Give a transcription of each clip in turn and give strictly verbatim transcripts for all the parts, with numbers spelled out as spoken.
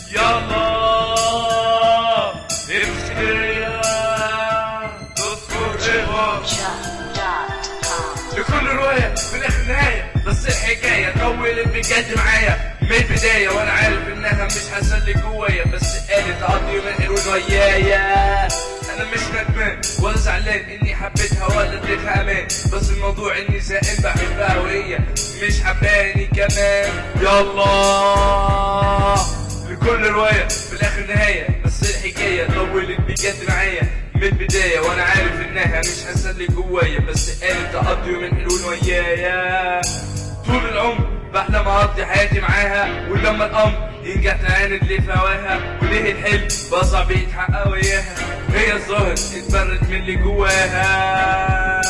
يلا امشي لكل رواية في الآخر نهاية، بس الحكاية طولت بجد معايا من البداية، وأنا عارف إنها مش هسلك جوايا، بس قالت أقضي يومين حلوين ويايا. أنا مش ندمان ولا زعلان إني حبيتها ولا اديتها أمان، بس الموضوع إني زهقان بحبها وهي مش حباني كمان. يلا لكل رواية في الآخر نهاية، بس الحكاية طولت بجد معايا من البداية، وانا عارف انها مش هسلك جوايا، بس قالت اقضي يومين حلوين ويايا. طول العمر بحلم اقضي حياتي معاها، ولما الامر ينجح تعاند لي في هواها، وليه الحلم بقى صعب يتحقق وياها، هي الظاهر اتبرد من اللي جواها.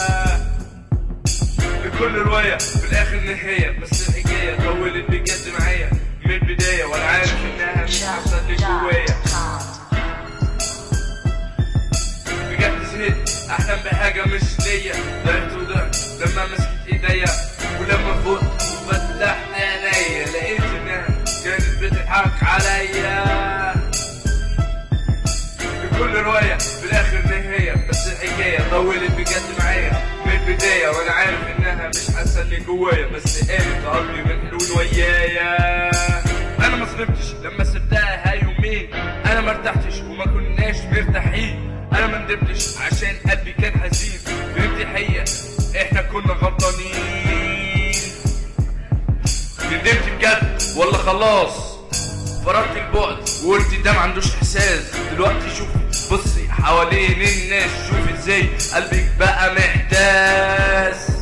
لكل رواية في الاخر نهاية، بس الحكاية طولت بجد معايا من البداية، وانا عارف انها مش هسلك جوايا. احلم بحاجة مش ليا، ضعت وضعت لما مسكت ايديا، ولما فوت وفتحت عينيا لقيت انها كانت بتضحك عليا. لكل رواية في الاخر نهاية، بس الحكاية طولت بجد معايا من البداية، وانا عارف انها مش هسلك جوايا، بس قالت اقضي من حلول ويايا. انا ما صرفتش لما سبتها يومين، انا ما ارتحتش وما كناش مرتاحين، انا ما ندمتش عشان قلبي كان حزين، فهمت الحقيقة احنا كنا غلطانين. ندمت بجد ولا خلاص فرضت البعد وقلت ده ما عندوش احساس؟ دلوقتي شوفي بصي حوالين الناس، شوفي ازاي قلبك بقى محتاس.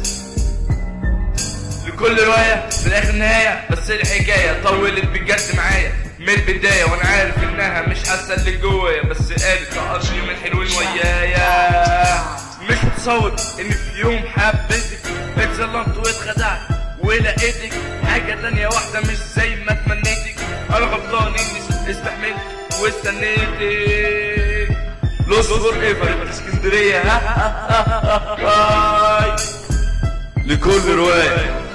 لكل رواية في الاخر نهاية، بس الحكاية طولت بجد معايا من البداية، وانا عارف انها مش هسلك جوايا، بس قالت اقضي يومين حلوين ويايا. مش متصور ان في يوم حبيتك اتظلمت واتخدعت ولقيتك حاجة تانية واحدة مش زي ما تمنيتك، انا غلطان اني استحملت واستنيتك. لوست فور ايفر في اسكندرية. لكل رواية